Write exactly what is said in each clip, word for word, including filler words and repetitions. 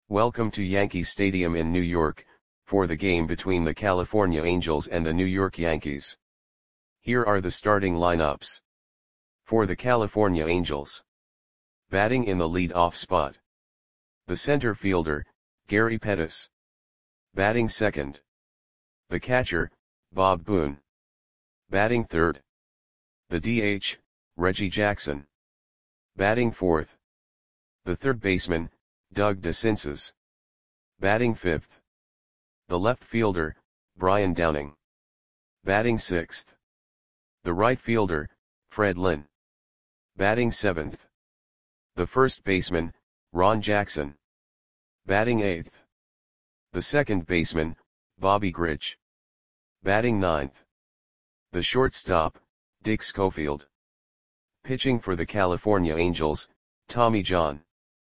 Welcome to Yankee Stadium in New York, for the game between the California Angels and the New York Yankees. Here are the starting lineups. For the California Angels. Batting in the lead-off spot. The center fielder, Gary Pettis. Batting second. The catcher, Bob Boone. Batting third. The D H, Reggie Jackson. Batting fourth. The third baseman, Doug DeCinces. Batting fifth. The left fielder, Brian Downing. Batting sixth. The right fielder, Fred Lynn. Batting seventh. The first baseman, Ron Jackson. Batting eighth. The second baseman, Bobby Grich. Batting ninth. The shortstop, Dick Schofield. Pitching for the California Angels, Tommy John.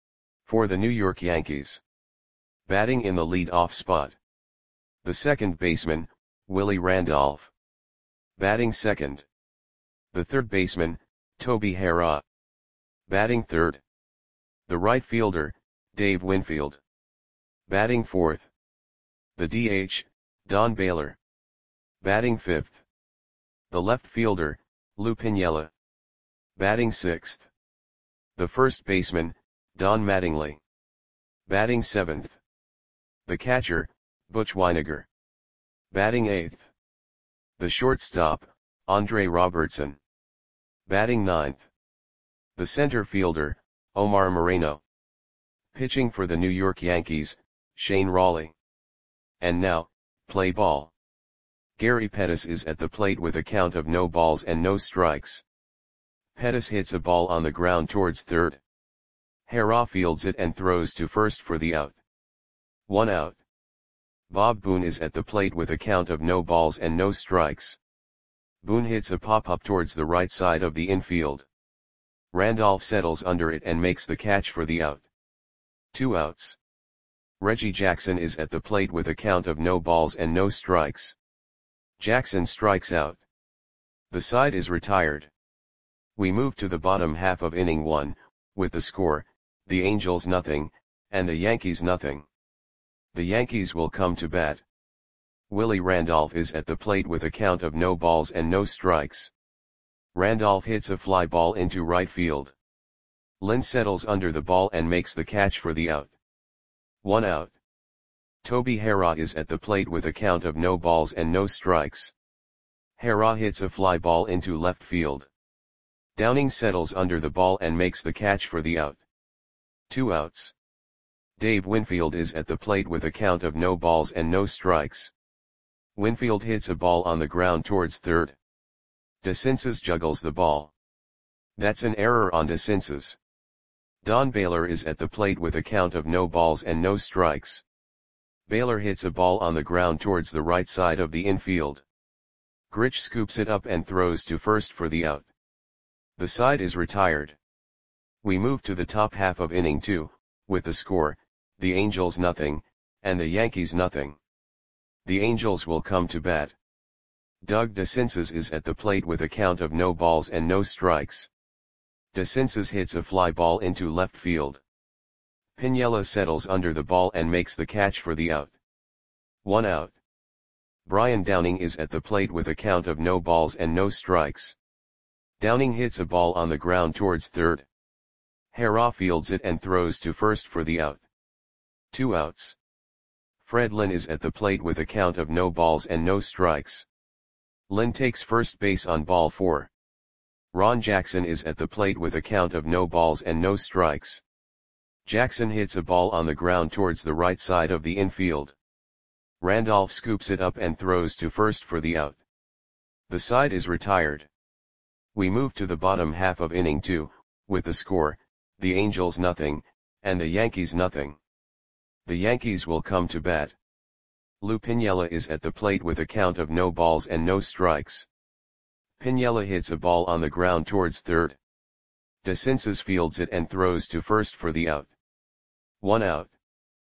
For the New York Yankees. Batting in the lead-off spot. The second baseman, Willie Randolph. Batting second. The third baseman, Toby Harrah. Batting third. The right fielder, Dave Winfield. Batting fourth. The D H, Don Baylor. Batting fifth. The left fielder, Lou Piniella. Batting sixth. The first baseman, Don Mattingly. Batting seventh. The catcher, Butch Wynegar. Batting eighth. The shortstop, Andre Robertson. Batting ninth. The center fielder, Omar Moreno. Pitching for the New York Yankees, Shane Rawley. And now, play ball. Gary Pettis is at the plate with a count of no balls and no strikes. Pettis hits a ball on the ground towards third. Harrah fields it and throws to first for the out. One out. Bob Boone is at the plate with a count of no balls and no strikes. Boone hits a pop-up towards the right side of the infield. Randolph settles under it and makes the catch for the out. Two outs. Reggie Jackson is at the plate with a count of no balls and no strikes. Jackson strikes out. The side is retired. We move to the bottom half of inning one, with the score, the Angels nothing, and the Yankees nothing. The Yankees will come to bat. Willie Randolph is at the plate with a count of no balls and no strikes. Randolph hits a fly ball into right field. Lynn settles under the ball and makes the catch for the out. One out. Toby Harrah is at the plate with a count of no balls and no strikes. Harrah hits a fly ball into left field. Downing settles under the ball and makes the catch for the out. Two outs. Dave Winfield is at the plate with a count of no balls and no strikes. Winfield hits a ball on the ground towards third. DeCinces juggles the ball. That's an error on DeCinces. Don Baylor is at the plate with a count of no balls and no strikes. Baylor hits a ball on the ground towards the right side of the infield. Grich scoops it up and throws to first for the out. The side is retired. We move to the top half of inning two, with the score, the Angels nothing, and the Yankees nothing. The Angels will come to bat. Doug DeCinces is at the plate with a count of no balls and no strikes. DeCinces hits a fly ball into left field. Piniella settles under the ball and makes the catch for the out. One out. Brian Downing is at the plate with a count of no balls and no strikes. Downing hits a ball on the ground towards third. Harrah fields it and throws to first for the out. Two outs. Fred Lynn is at the plate with a count of no balls and no strikes. Lynn takes first base on ball four. Ron Jackson is at the plate with a count of no balls and no strikes. Jackson hits a ball on the ground towards the right side of the infield. Randolph scoops it up and throws to first for the out. The side is retired. We move to the bottom half of inning two, with the score, the Angels nothing, and the Yankees nothing. The Yankees will come to bat. Lou Piniella is at the plate with a count of no balls and no strikes. Piniella hits a ball on the ground towards third. DeCinces fields it and throws to first for the out. One out.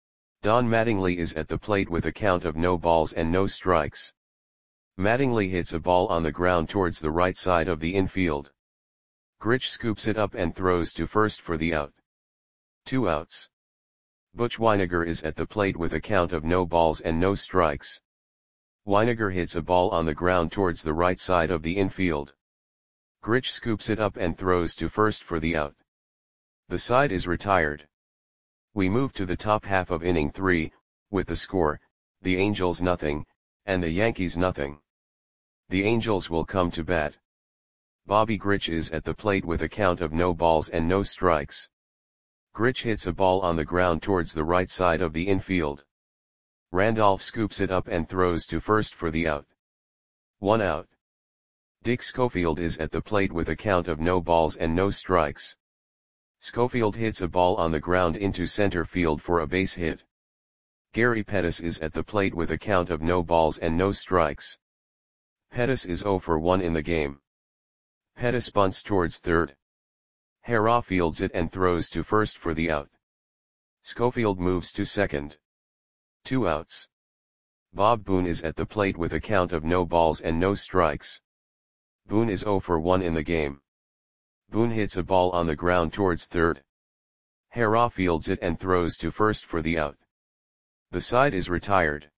Don Mattingly is at the plate with a count of no balls and no strikes. Mattingly hits a ball on the ground towards the right side of the infield. Grich scoops it up and throws to first for the out. Two outs. Butch Wynegar is at the plate with a count of no balls and no strikes. Wynegar hits a ball on the ground towards the right side of the infield. Grich scoops it up and throws to first for the out. The side is retired. We move to the top half of inning three, with the score, the Angels nothing, and the Yankees nothing. The Angels will come to bat. Bobby Grich is at the plate with a count of no balls and no strikes. Grich hits a ball on the ground towards the right side of the infield. Randolph scoops it up and throws to first for the out. One out. Dick Schofield is at the plate with a count of no balls and no strikes. Schofield hits a ball on the ground into center field for a base hit. Gary Pettis is at the plate with a count of no balls and no strikes. Pettis is oh for one in the game. Pettis bunts towards third. Harrah fields it and throws to first for the out. Schofield moves to second. Two outs. Bob Boone is at the plate with a count of no balls and no strikes. Boone is oh for one in the game. Boone hits a ball on the ground towards third. Harrah fields it and throws to first for the out. The side is retired.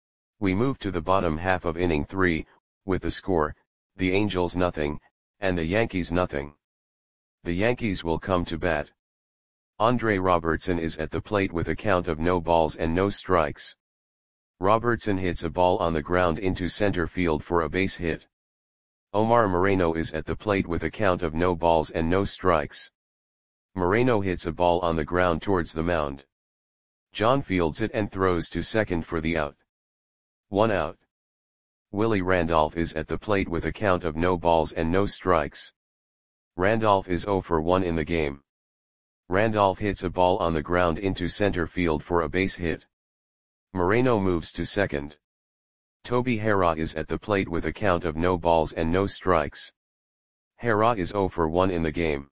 We move to the bottom half of inning three, with the score, the Angels nothing, and the Yankees nothing. The Yankees will come to bat. Andre Robertson is at the plate with a count of no balls and no strikes. Robertson hits a ball on the ground into center field for a base hit. Omar Moreno is at the plate with a count of no balls and no strikes. Moreno hits a ball on the ground towards the mound. John fields it and throws to second for the out. One out. Willie Randolph is at the plate with a count of no balls and no strikes. Randolph is oh for one in the game. Randolph hits a ball on the ground into center field for a base hit. Moreno moves to second. Toby Harrah is at the plate with a count of no balls and no strikes. Harrah is oh for one in the game.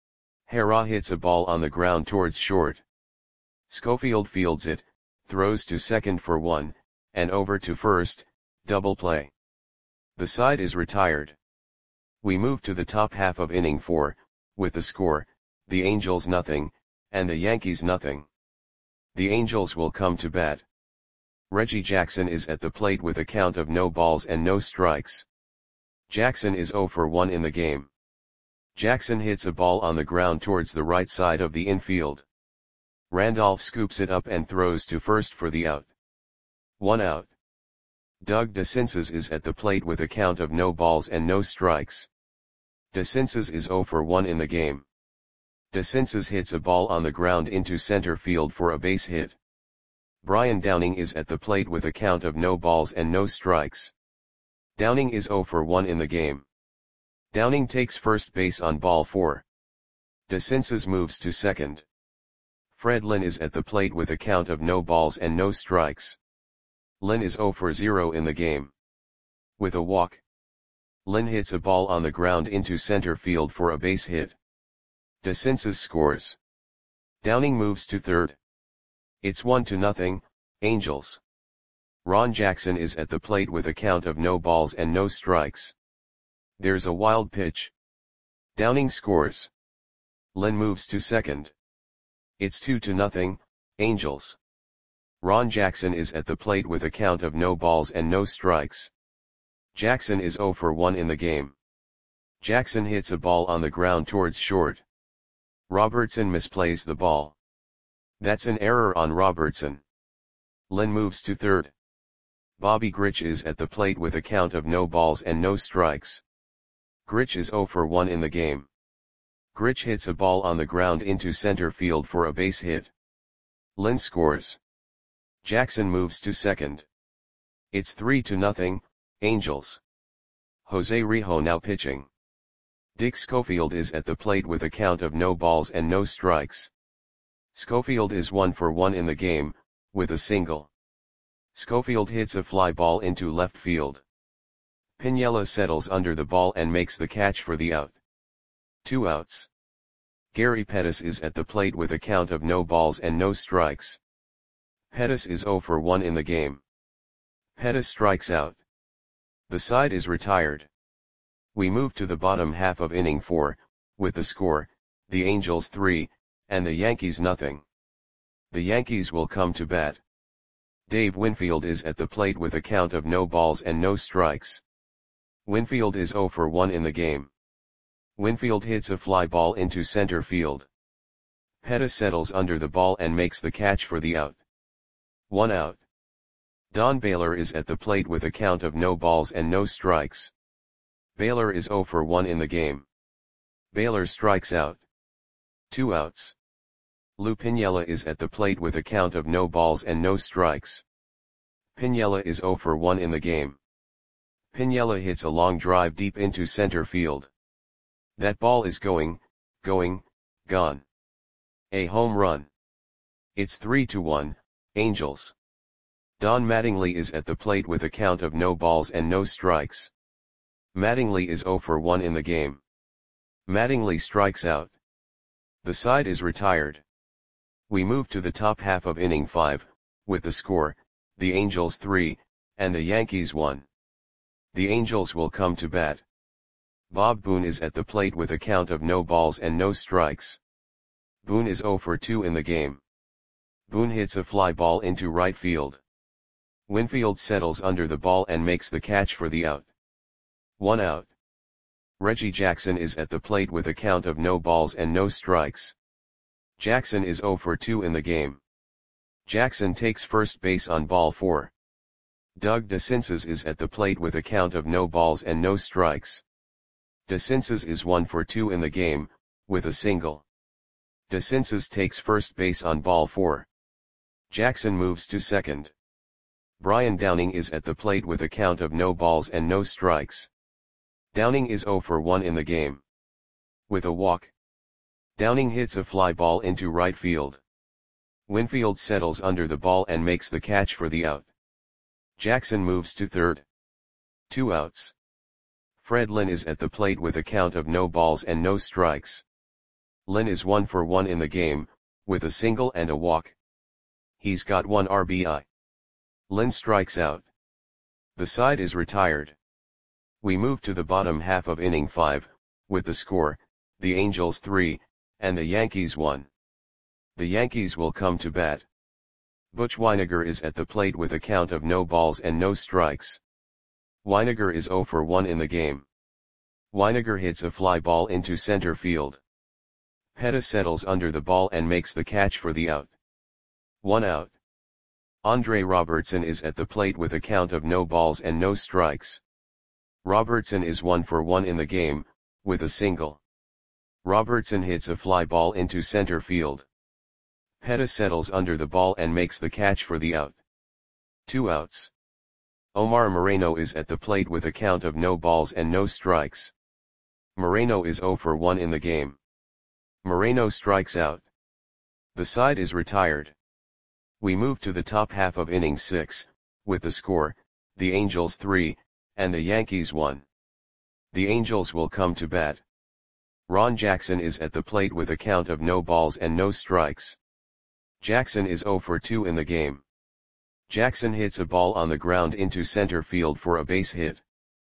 Harrah hits a ball on the ground towards short. Schofield fields it, throws to second for one, and over to first, double play. The side is retired. We move to the top half of inning four, with the score, the Angels nothing, and the Yankees nothing. The Angels will come to bat. Reggie Jackson is at the plate with a count of no balls and no strikes. Jackson is oh for one in the game. Jackson hits a ball on the ground towards the right side of the infield. Randolph scoops it up and throws to first for the out. One out. Doug DeCinces is at the plate with a count of no balls and no strikes. DeCinces is oh for one in the game. DeCinces hits a ball on the ground into center field for a base hit. Brian Downing is at the plate with a count of no balls and no strikes. Downing is oh for one in the game. Downing takes first base on ball four. DeCinces moves to second. Fred Lynn is at the plate with a count of no balls and no strikes. Lynn is oh for zero in the game. With a walk, Lynn hits a ball on the ground into center field for a base hit. DeCinces scores. Downing moves to third. It's one to nothing, Angels. Ron Jackson is at the plate with a count of no balls and no strikes. There's a wild pitch. Downing scores. Lynn moves to second. It's two to nothing, Angels. Ron Jackson is at the plate with a count of no balls and no strikes. Jackson is oh for one in the game. Jackson hits a ball on the ground towards short. Robertson misplays the ball. That's an error on Robertson. Lynn moves to third. Bobby Grich is at the plate with a count of no balls and no strikes. Grich is oh for one in the game. Grich hits a ball on the ground into center field for a base hit. Lynn scores. Jackson moves to second. It's three to nothing, Angels. Jose Rijo now pitching. Dick Schofield is at the plate with a count of no balls and no strikes. Schofield is one for one in the game, with a single. Schofield hits a fly ball into left field. Piniella settles under the ball and makes the catch for the out. Two outs. Gary Pettis is at the plate with a count of no balls and no strikes. Pettis is oh for one in the game. Pettis strikes out. The side is retired. We move to the bottom half of inning four, with the score, the Angels three, and the Yankees nothing. The Yankees will come to bat. Dave Winfield is at the plate with a count of no balls and no strikes. Winfield is zero for one in the game. Winfield hits a fly ball into center field. Pettis settles under the ball and makes the catch for the out. One out. Don Baylor is at the plate with a count of no balls and no strikes. Baylor is zero for one in the game. Baylor strikes out. Two outs. Lou Piniella is at the plate with a count of no balls and no strikes. Piniella is zero for one in the game. Piniella hits a long drive deep into center field. That ball is going, going, gone. A home run. It's three to one, Angels. Don Mattingly is at the plate with a count of no balls and no strikes. Mattingly is zero for one in the game. Mattingly strikes out. The side is retired. We move to the top half of inning five, with the score, the Angels three, and the Yankees one. The Angels will come to bat. Bob Boone is at the plate with a count of no balls and no strikes. Boone is zero for two in the game. Boone hits a fly ball into right field. Winfield settles under the ball and makes the catch for the out. One out. Reggie Jackson is at the plate with a count of no balls and no strikes. Jackson is zero for two in the game. Jackson takes first base on ball four. Doug DeCinces is at the plate with a count of no balls and no strikes. DeCinces is one for two in the game, with a single. DeCinces takes first base on ball four. Jackson moves to second. Brian Downing is at the plate with a count of no balls and no strikes. Downing is zero for one in the game. With a walk. Downing hits a fly ball into right field. Winfield settles under the ball and makes the catch for the out. Jackson moves to third. Two outs. Fred Lynn is at the plate with a count of no balls and no strikes. Lynn is one for one in the game, with a single and a walk. He's got one R B I. Lynn strikes out. The side is retired. We move to the bottom half of inning five, with the score, the Angels three, and the Yankees one. The Yankees will come to bat. Butch Wynegar is at the plate with a count of no balls and no strikes. Wynegar is zero for one in the game. Wynegar hits a fly ball into center field. Pettis settles under the ball and makes the catch for the out. One out. Andre Robertson is at the plate with a count of no balls and no strikes. Robertson is one for one in the game, with a single. Robertson hits a fly ball into center field. Pettis settles under the ball and makes the catch for the out. Two outs. Omar Moreno is at the plate with a count of no balls and no strikes. Moreno is zero for one in the game. Moreno strikes out. The side is retired. We move to the top half of inning six, with the score, the Angels three, and the Yankees one. The Angels will come to bat. Ron Jackson is at the plate with a count of no balls and no strikes. Jackson is zero for two in the game. Jackson hits a ball on the ground into center field for a base hit.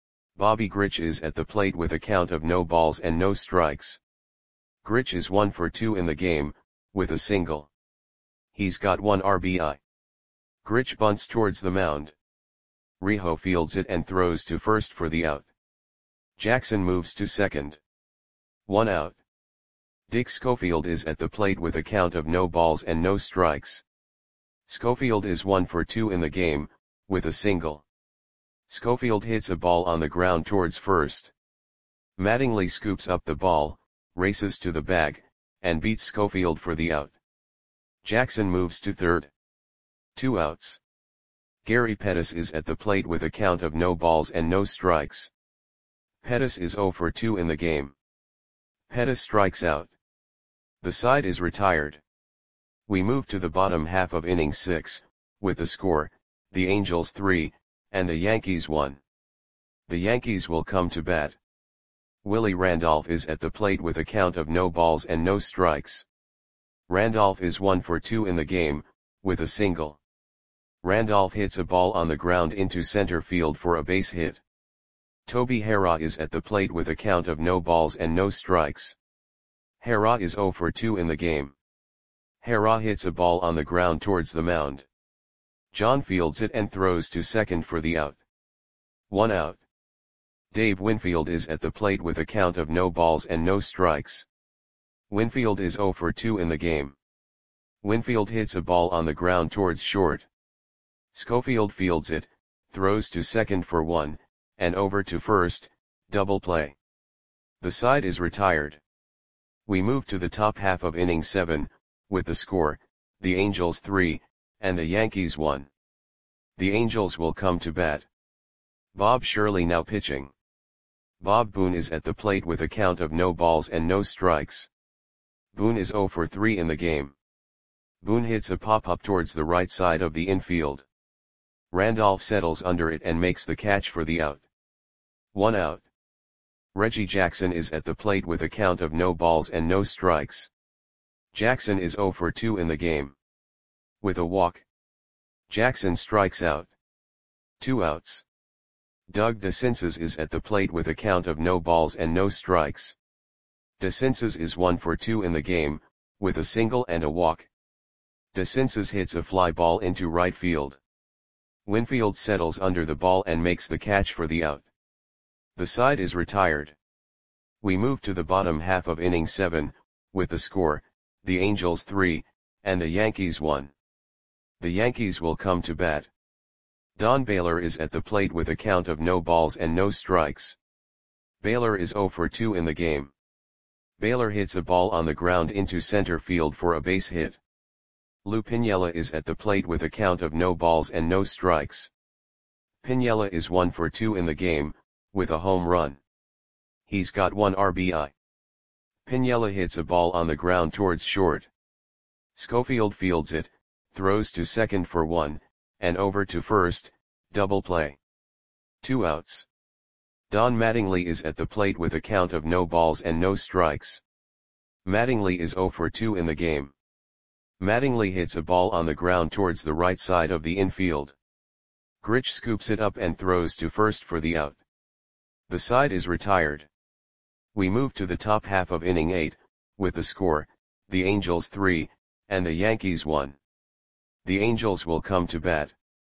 Bobby Grich is at the plate with a count of no balls and no strikes. Grich is one for two in the game, with a single. He's got one R B I. Grich bunts towards the mound. Rijo fields it and throws to first for the out. Jackson moves to second. One out. Dick Schofield is at the plate with a count of no balls and no strikes. Schofield is one for two in the game, with a single. Schofield hits a ball on the ground towards first. Mattingly scoops up the ball, races to the bag, and beats Schofield for the out. Jackson moves to third. Two outs. Gary Pettis is at the plate with a count of no balls and no strikes. Pettis is zero for two in the game. Pettis strikes out. The side is retired. We move to the bottom half of inning six, with the score, the Angels three, and the Yankees one. The Yankees will come to bat. Willie Randolph is at the plate with a count of no balls and no strikes. Randolph is one for two in the game, with a single. Randolph hits a ball on the ground into center field for a base hit. Toby Harrah is at the plate with a count of no balls and no strikes. Harrah is zero for two in the game. Hara hits a ball on the ground towards the mound. John fields it and throws to second for the out. One out. Dave Winfield is at the plate with a count of no balls and no strikes. Winfield is zero for two in the game. Winfield hits a ball on the ground towards short. Schofield fields it, throws to second for one, and over to first, double play. The side is retired. We move to the top half of inning seven, with the score, the Angels three, and the Yankees one. The Angels will come to bat. Bob Shirley now pitching. Bob Boone is at the plate with a count of no balls and no strikes. Boone is zero for three in the game. Boone hits a pop-up towards the right side of the infield. Randolph settles under it and makes the catch for the out. One out. Reggie Jackson is at the plate with a count of no balls and no strikes. Jackson is zero for two in the game. With a walk, Jackson strikes out. Two outs. Doug DeCinces is at the plate with a count of no balls and no strikes. DeCinces is one for two in the game, with a single and a walk. DeCinces hits a fly ball into right field. Winfield settles under the ball and makes the catch for the out. The side is retired. We move to the bottom half of inning seven, with the score, the Angels three, and the Yankees one. The Yankees will come to bat. Don Baylor is at the plate with a count of no balls and no strikes. Baylor is zero for two in the game. Baylor hits a ball on the ground into center field for a base hit. Lou Piniella is at the plate with a count of no balls and no strikes. Piniella is one for two in the game, with a home run. He's got one R B I. Piniella hits a ball on the ground towards short. Schofield fields it, throws to second for one, and over to first, double play. Two outs. Don Mattingly is at the plate with a count of no balls and no strikes. Mattingly is zero for two in the game. Mattingly hits a ball on the ground towards the right side of the infield. Grich scoops it up and throws to first for the out. The side is retired. We move to the top half of inning eight, with the score, the Angels three, and the Yankees one. The Angels will come to bat.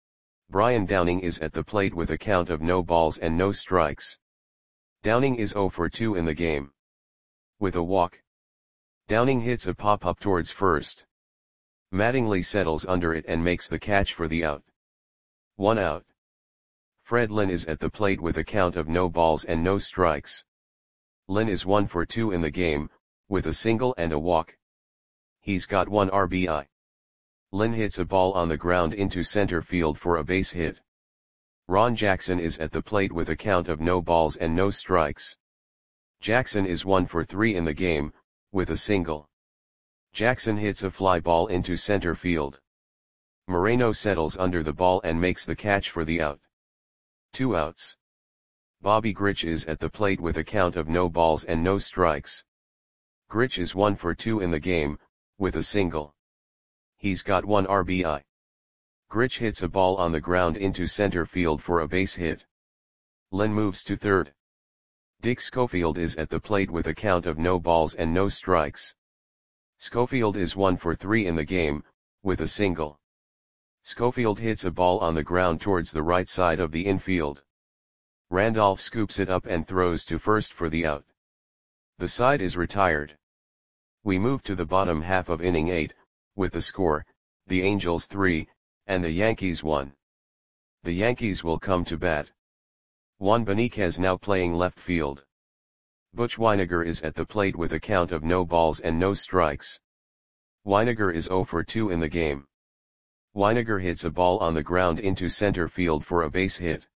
Brian Downing is at the plate with a count of no balls and no strikes. Downing is zero for two in the game. With a walk, Downing hits a pop-up towards first. Mattingly settles under it and makes the catch for the out. One out. Fred Lynn is at the plate with a count of no balls and no strikes. Lynn is one for two in the game, with a single and a walk. He's got one R B I. Lynn hits a ball on the ground into center field for a base hit. Ron Jackson is at the plate with a count of no balls and no strikes. Jackson is one for three in the game, with a single. Jackson hits a fly ball into center field. Moreno settles under the ball and makes the catch for the out. Two outs. Bobby Grich is at the plate with a count of no balls and no strikes. Grich is one for two in the game, with a single. He's got one R B I. Grich hits a ball on the ground into center field for a base hit. Lynn moves to third. Dick Schofield is at the plate with a count of no balls and no strikes. Schofield is one for three in the game, with a single. Schofield hits a ball on the ground towards the right side of the infield. Randolph scoops it up and throws to first for the out. The side is retired. We move to the bottom half of inning eight, with the score, the Angels three, and the Yankees one. The Yankees will come to bat. Juan Beniquez now playing left field. Butch Weiniger is at the plate with a count of no balls and no strikes. Weiniger is zero for two in the game. Weiniger hits a ball on the ground into center field for a base hit.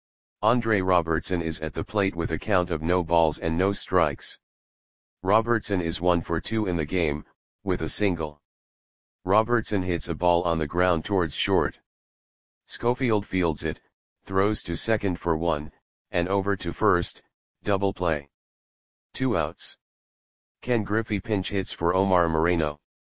Andre Robertson is at the plate with a count of no balls and no strikes. Robertson is one for two in the game, with a single. Robertson hits a ball on the ground towards short. Schofield fields it, throws to second for one, and over to first, double play. Two outs. Ken Griffey pinch hits for Omar Moreno.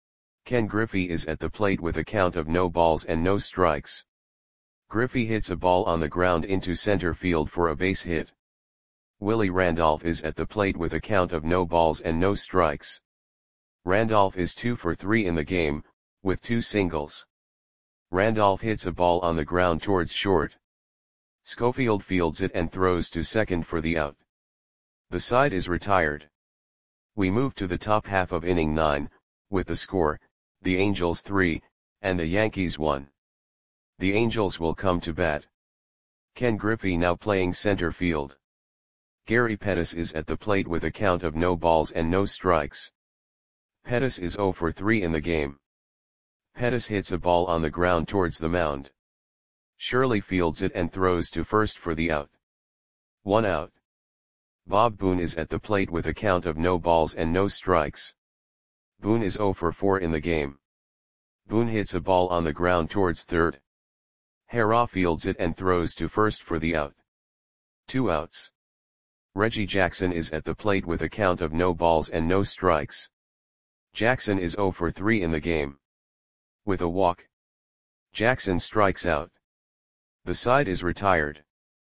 Ken Griffey is at the plate with a count of no balls and no strikes. Griffey hits a ball on the ground into center field for a base hit. Willie Randolph is at the plate with a count of no balls and no strikes. Randolph is two for three in the game, with two singles. Randolph hits a ball on the ground towards short. Schofield fields it and throws to second for the out. The side is retired. We move to the top half of inning nine, with the score, the Angels three, and the Yankees one. The Angels will come to bat. Ken Griffey now playing center field. Gary Pettis is at the plate with a count of no balls and no strikes. Pettis is zero for three in the game. Pettis hits a ball on the ground towards the mound. Shirley fields it and throws to first for the out. One out. Bob Boone is at the plate with a count of no balls and no strikes. Boone is zero for four in the game. Boone hits a ball on the ground towards third. Harrah fields it and throws to first for the out. Two outs. Reggie Jackson is at the plate with a count of no balls and no strikes. Jackson is zero for three in the game. With a walk, Jackson strikes out. The side is retired.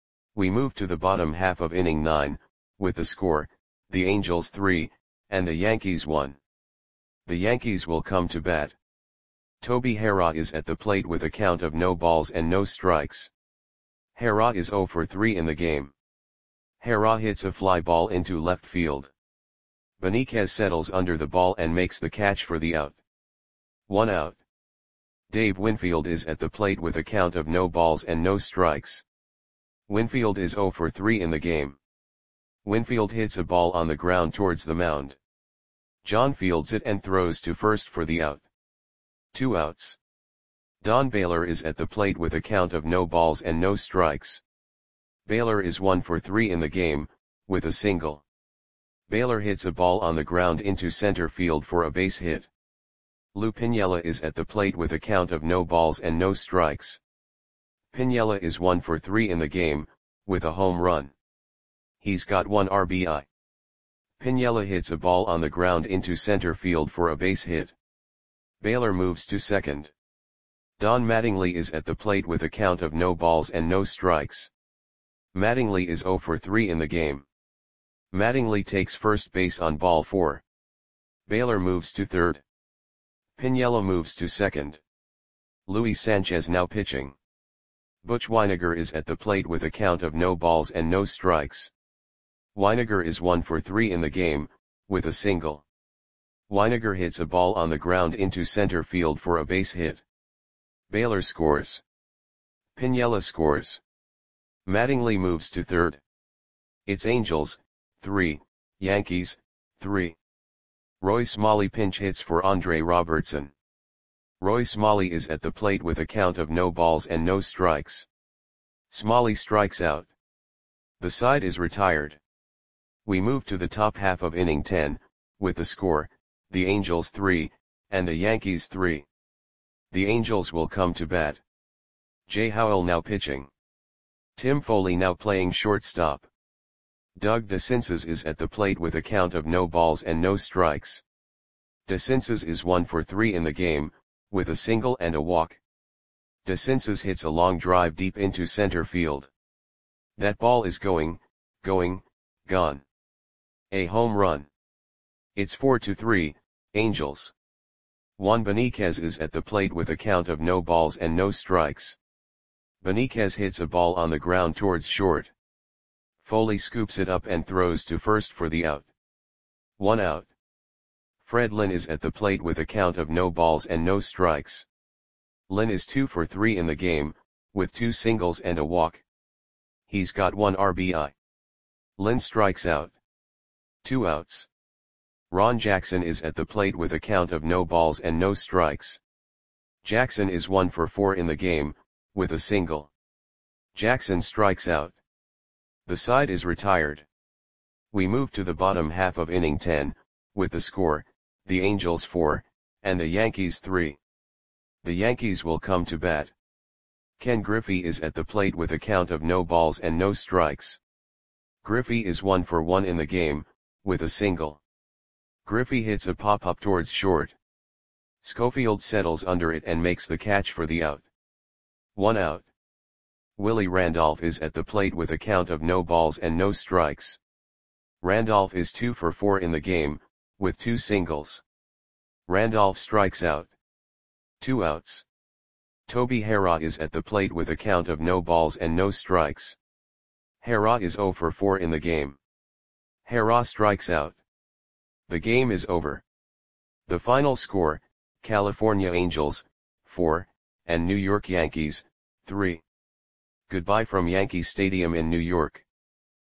We move to the bottom half of inning nine, with the score, the Angels three, and the Yankees one. The Yankees will come to bat. Toby Harrah is at the plate with a count of no balls and no strikes. Harrah is zero for three in the game. Harrah hits a fly ball into left field. Beniquez settles under the ball and makes the catch for the out. One out. Dave Winfield is at the plate with a count of no balls and no strikes. Winfield is zero for three in the game. Winfield hits a ball on the ground towards the mound. John fields it and throws to first for the out. Two outs. Don Baylor is at the plate with a count of no balls and no strikes. Baylor is one for three in the game, with a single. Baylor hits a ball on the ground into center field for a base hit. Lou Piniella is at the plate with a count of no balls and no strikes. Piniella is one for three in the game, with a home run. He's got one R B I. Piniella hits a ball on the ground into center field for a base hit. Baylor moves to second. Don Mattingly is at the plate with a count of no balls and no strikes. Mattingly is zero for three in the game. Mattingly takes first base on ball four. Baylor moves to third. Piniella moves to second. Luis Sanchez now pitching. Butch Weiniger is at the plate with a count of no balls and no strikes. Weiniger is one for three in the game, with a single. Weiniger hits a ball on the ground into center field for a base hit. Baylor scores. Piniella scores. Mattingly moves to third. It's Angels, three, Yankees, three. Roy Smalley pinch hits for Andre Robertson. Roy Smalley is at the plate with a count of no balls and no strikes. Smalley strikes out. The side is retired. We move to the top half of inning ten, with the score, the Angels three, and the Yankees three. The Angels will come to bat. Jay Howell now pitching. Tim Foley now playing shortstop. Doug DeCinces is at the plate with a count of no balls and no strikes. DeCinces is one for three in the game, with a single and a walk. DeCinces hits a long drive deep into center field. That ball is going, going, gone. A home run. It's four to three, Angels. Juan Beniquez is at the plate with a count of no balls and no strikes. Beniquez hits a ball on the ground towards short. Foley scoops it up and throws to first for the out. One out. Fred Lynn is at the plate with a count of no balls and no strikes. Lynn is two for three in the game, with two singles and a walk. He's got one R B I. Lynn strikes out. Two outs. Ron Jackson is at the plate with a count of no balls and no strikes. Jackson is one for four in the game, with a single. Jackson strikes out. The side is retired. We move to the bottom half of inning ten, with the score, the Angels four, and the Yankees three. The Yankees will come to bat. Ken Griffey is at the plate with a count of no balls and no strikes. Griffey is one for one in the game, with a single. Griffey hits a pop-up towards short. Schofield settles under it and makes the catch for the out. One out. Willie Randolph is at the plate with a count of no balls and no strikes. Randolph is two for four in the game, with two singles. Randolph strikes out. Two outs. Toby Harrah is at the plate with a count of no balls and no strikes. Harrah is zero for four in the game. Harrah strikes out. The game is over. The final score, California Angels, four, and New York Yankees, three. Goodbye from Yankee Stadium in New York.